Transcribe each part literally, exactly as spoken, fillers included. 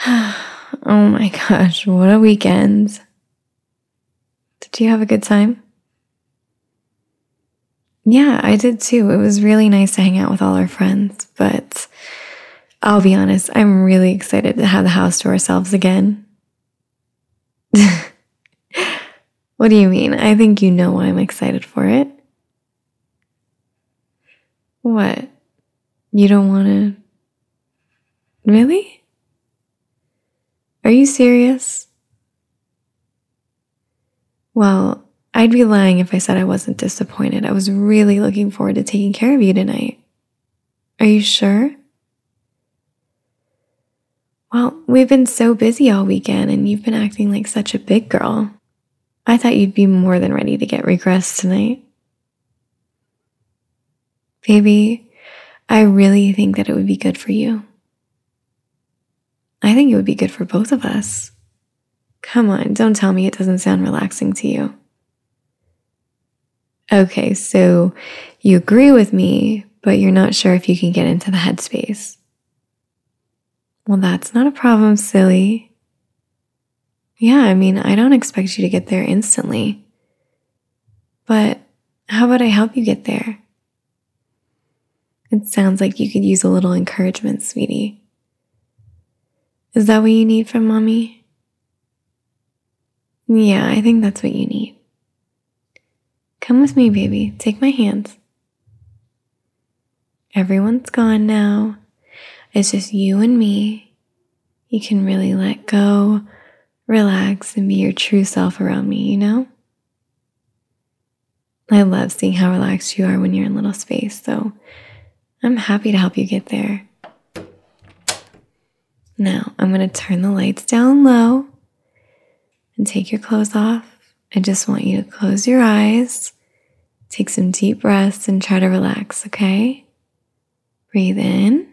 Oh my gosh, what a weekend. Did you have a good time? Yeah, I did too. It was really nice to hang out with all our friends, but I'll be honest, I'm really excited to have the house to ourselves again. What do you mean? I think you know why I'm excited for it. What? You don't want to... Really? Are you serious? Well, I'd be lying if I said I wasn't disappointed. I was really looking forward to taking care of you tonight. Are you sure? Well, we've been so busy all weekend and you've been acting like such a big girl. I thought you'd be more than ready to get regressed tonight. Baby, I really think that it would be good for you. I think it would be good for both of us. Come on, don't tell me it doesn't sound relaxing to you. Okay, so you agree with me, but you're not sure if you can get into the headspace. Well, that's not a problem, silly. Yeah, I mean, I don't expect you to get there instantly. But how about I help you get there? It sounds like you could use a little encouragement, sweetie. Is that what you need from mommy? Yeah, I think that's what you need. Come with me, baby. Take my hand. Everyone's gone now. It's just you and me. You can really let go, relax, and be your true self around me, you know? I love seeing how relaxed you are when you're in little space, so I'm happy to help you get there. Now, I'm going to turn the lights down low and take your clothes off. I just want you to close your eyes, take some deep breaths, and try to relax, okay? Breathe in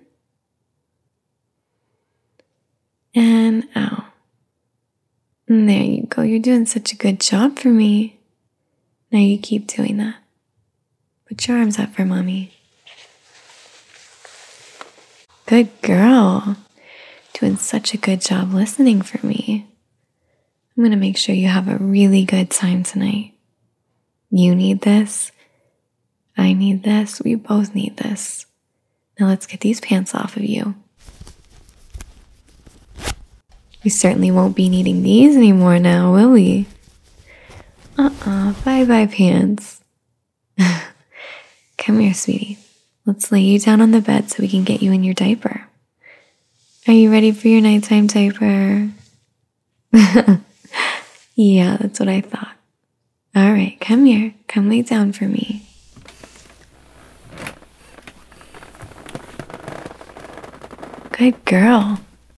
and out. And there you go. You're doing such a good job for me. Now you keep doing that. Put your arms up for mommy. Good girl. Doing such a good job listening for me. I'm going to make sure you have a really good time tonight. You need this. I need this. We both need this. Now let's get these pants off of you. We certainly won't be needing these anymore now, will we? Uh-uh. Bye-bye, pants. Come here, sweetie. Let's lay you down on the bed so we can get you in your diaper. Are you ready for your nighttime diaper? Yeah, that's what I thought. All right, come here. Come lay down for me. Good girl.